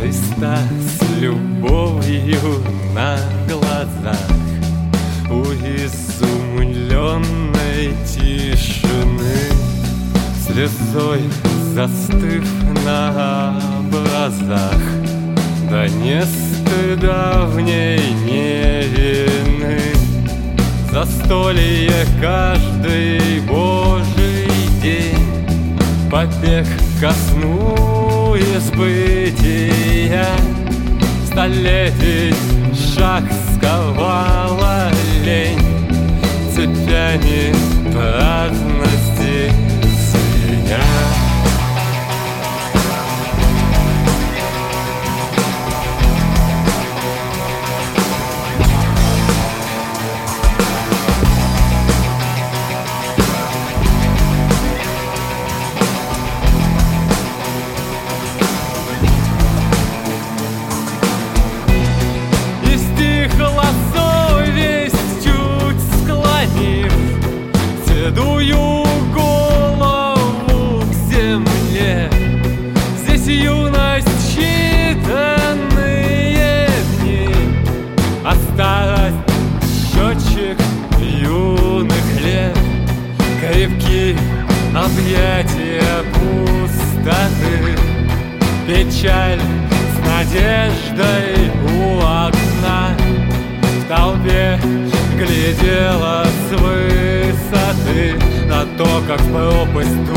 Христа с любовью на глазах, у изумленной тишины, слезой застыв на образах, да не стыда в ней, не вины. Застолье каждый Божий день, побег ко сну из бытия, столетий шаг сковала лень, цепями праздности звеня. Седую голову к земле, здесь юность считанные дни, а старость счетчик юных лет, крепки объятия пустоты, печаль с надеждой у окна, в толпе глядела с высоты на то, как в пропасть